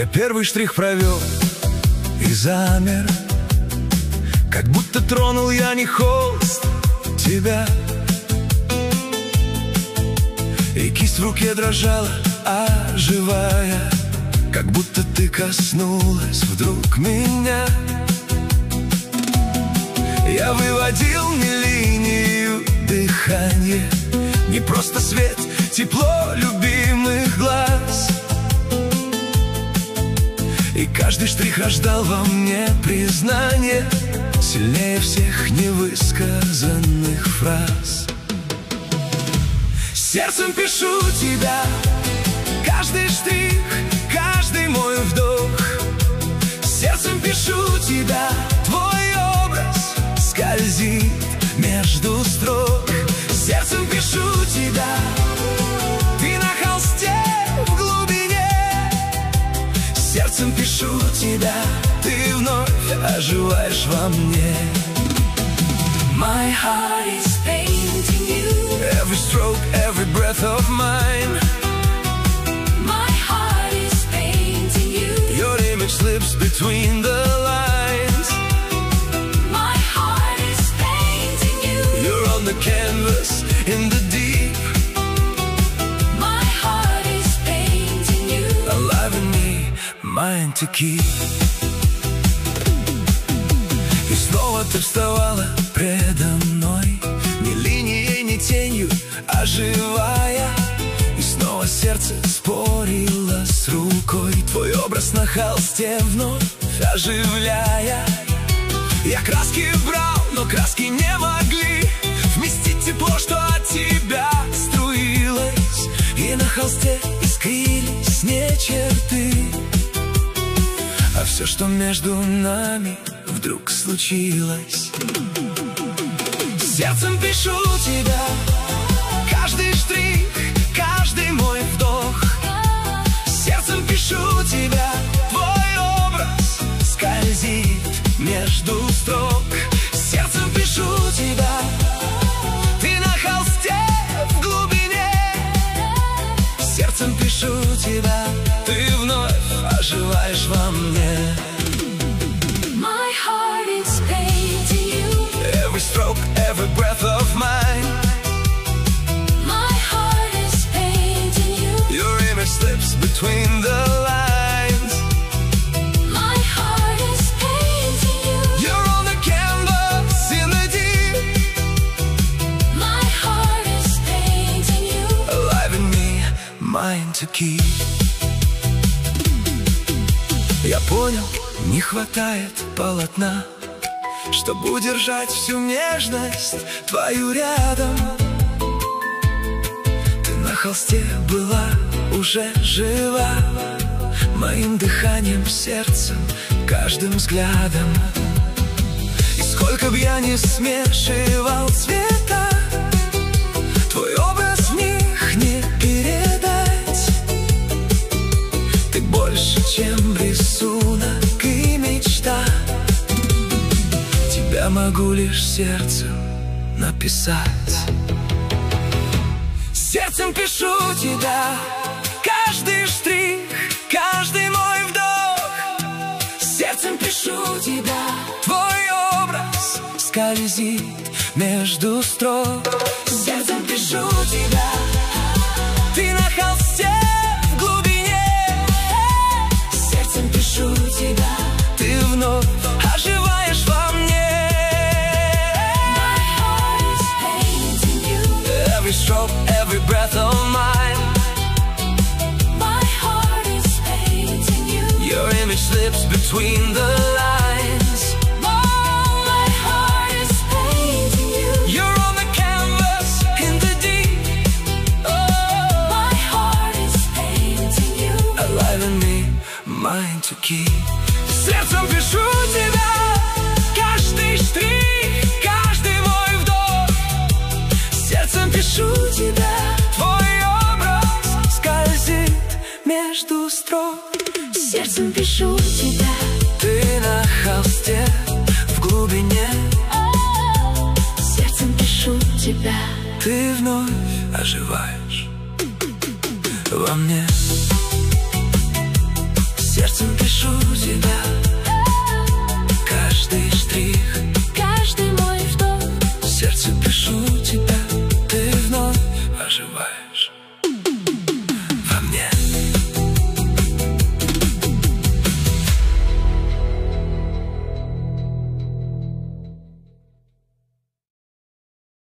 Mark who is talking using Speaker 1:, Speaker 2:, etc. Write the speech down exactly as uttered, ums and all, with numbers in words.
Speaker 1: первый штрих провел и замер, как будто тронул я не холст тебя. И кисть в руке дрожала, оживая, как будто ты коснулась вдруг меня. Я выводил не линию дыхания, не просто свет, тепло любимых глаз. И каждый штрих рождал во мне признание, сильнее всех невысказанных фраз. Сердцем пишу тебя, каждый штрих, каждый мой вдох. Сердцем пишу тебя, твой образ скользит между строк. Сердцем пишу тебя, ты на холсте в глубине. Сердцем пишу тебя, ты вновь оживаешь во мне. My heart is painting you. Every stroke, every breath of mine.
Speaker 2: My heart is painting you.
Speaker 1: Your image slips between the lines.
Speaker 2: My heart is painting you.
Speaker 1: You're on the canvas in the deep.
Speaker 2: My heart is painting you.
Speaker 1: Alive in me, mine to keep. И снова ты вставала предо мной, ни линией, ни тенью, оживая. И снова сердце спорило с рукой, твой образ на холсте вновь оживляя. Я краски брал, но краски не могли вместить тепло, что от тебя струилось. И на холсте искрились не черты, а все, что между нами вдруг случилось. Сердцем пишу тебя, каждый штрих, каждый мой вдох. Сердцем пишу тебя, твой образ скользит между строк. Сердцем пишу тебя, ты на холсте в глубине. Сердцем пишу тебя, ты вновь оживаешь во мне.
Speaker 2: My heart is painting you.
Speaker 1: Every stroke, every breath of mine.
Speaker 2: My heart is painting you.
Speaker 1: Your image slips between the lines.
Speaker 2: My heart is painting you.
Speaker 1: You're on the canvas in the deep.
Speaker 2: My heart is painting you.
Speaker 1: Alive in me, mine to keep. Я понял, не хватает полотна, чтобы удержать всю нежность твою рядом. Ты на холсте была уже жива, моим дыханием, сердцем, каждым взглядом. И сколько б я ни смешивал цвета, твой образ в них не передать. Ты больше, чем рисунок и мечта. Тебя могу лишь сердцем написать. Сердцем пишу тебя, каждый штрих, каждый мой вдох. Сердцем пишу тебя, твой образ скользит между строк. Сердцем пишу тебя, ты на холсте в глубине. Сердцем пишу тебя, ты вновь оживаешь во мне. Every stroke, every breath of mine.
Speaker 2: My heart is painting you.
Speaker 1: Your image slips between the lines.
Speaker 2: Oh, my heart is painting you.
Speaker 1: You're on the canvas in the deep. Oh,
Speaker 2: My heart is painting you.
Speaker 1: alive in me, mine to keep. Сердцем пишу тебя, каждый штрих, каждый мой вдох. Сердцем пишу тебя, твой образ скользит между строк.
Speaker 2: Сердцем пишу тебя.
Speaker 1: Ты на холсте в глубине.
Speaker 2: Сердцем пишу тебя.
Speaker 1: Ты вновь оживаешь во мне. Сердцем пишу тебя. Каждый штрих,
Speaker 2: Каждый мой